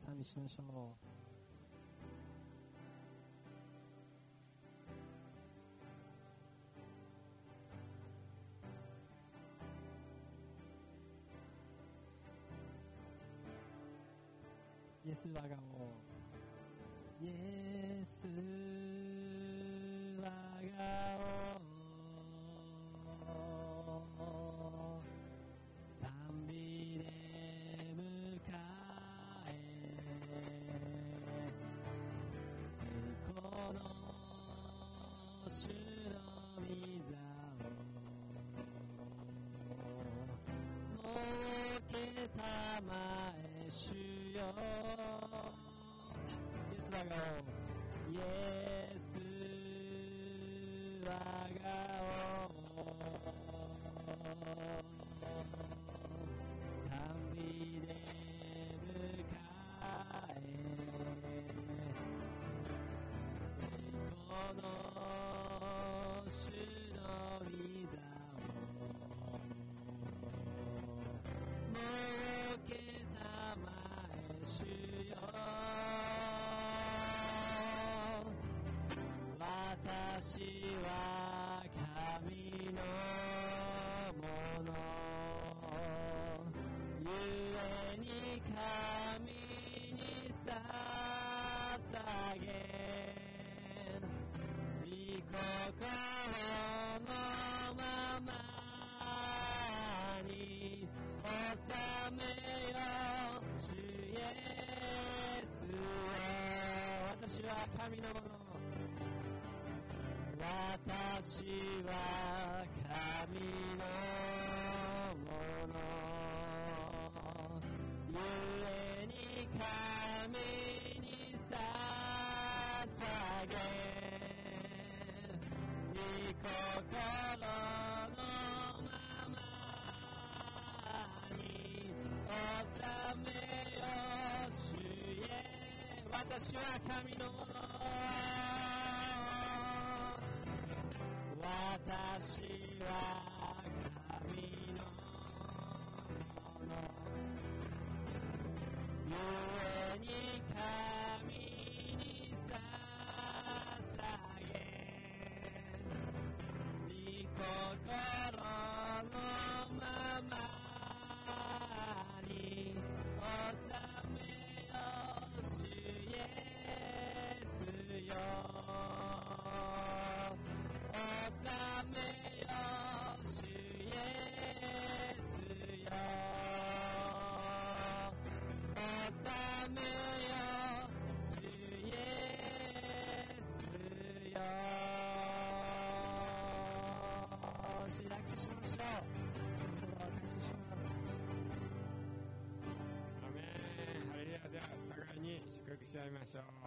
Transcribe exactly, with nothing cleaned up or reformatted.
賛美しましょう。イエス我が王、イエス我が王、賛美で迎え、この主の御座を設けたまえ主よ、イエス我が王、イエス我が王、賛美で迎え、この主の御座を設けたまえ主よ、私は神のもの、ゆえに神に捧げ、御心のままに収めよ主イエスを、私は神のもの、私は神のもの、ゆえに神に捧げ、御心のままに収めよ主へ、私は神のもの、私は神のもの、ゆえに神に捧げ、御心のままに収めよ主イエスよ、収めよ主イエスよ、収めよ主イエスよ、主抱きしましょう。お渡しします。 アメン、ハレルヤ。では互いに祝福し合いましょう。